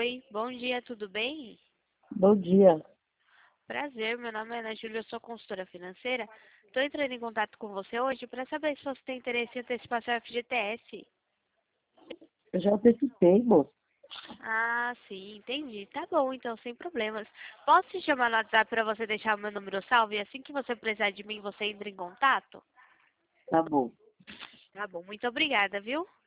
Oi, bom dia, tudo bem? Bom dia. Prazer, meu nome é Ana Júlia, eu sou consultora financeira. Estou entrando em contato com você hoje para saber se você tem interesse em antecipar seu FGTS. Eu já antecipei, moço. Ah, sim, entendi. Tá bom, então, sem problemas. Posso te chamar no WhatsApp para você deixar o meu número salvo e assim que você precisar de mim, você entra em contato? Tá bom. Tá bom, muito obrigada, viu?